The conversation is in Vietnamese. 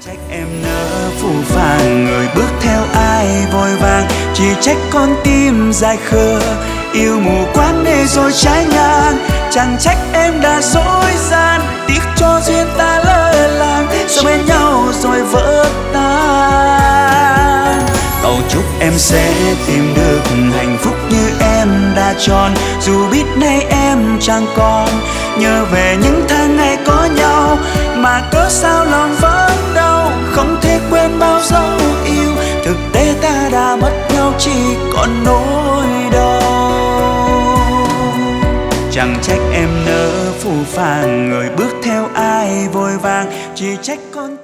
Trách em nỡ phũ phàng người bước theo ai vội vàng, chỉ trách con tim dài khờ yêu mù quáng để rồi trái ngang. Chẳng trách em đã dối gian, tiếc cho duyên ta lỡ làng, sống bên nhau rồi vỡ tan. Cầu chúc em sẽ tìm được hạnh phúc như em đã chọn, dù biết nay em chẳng còn nhớ về những tháng ngày có nhau, mà cớ sao lòng vẫn đau không thể quên bao dấu yêu. Thực tế ta đã mất nhau chỉ còn nỗi đau. Chẳng trách em nỡ phũ phàng người bước theo ai vội vàng, chỉ trách con